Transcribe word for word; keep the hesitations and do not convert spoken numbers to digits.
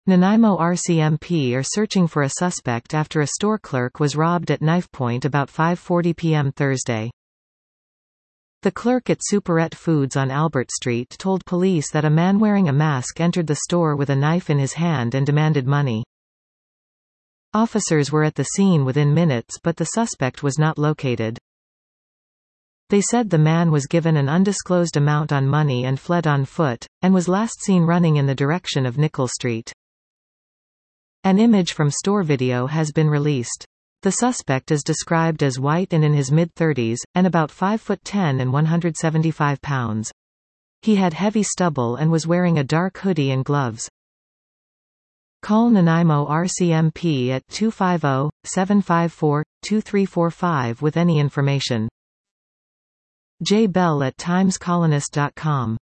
Nanaimo R C M P are searching for a suspect after a store clerk was robbed at knifepoint about five forty p m Thursday. The clerk at Superette Foods on Albert Street told police that a man wearing a mask entered the store with a knife in his hand and demanded money. Officers were at the scene within minutes, but the suspect was not located. They said the man was given an undisclosed amount on money and fled on foot, and was last seen running in the direction of Nickel Street. An image from store video has been released. The suspect is described as white and in his mid-thirties, and about five foot ten and one hundred seventy-five pounds. He had heavy stubble and was wearing a dark hoodie and gloves. Call Nanaimo R C M P at two five zero, seven five four, two three four five with any information. J Bell at times colonist dot com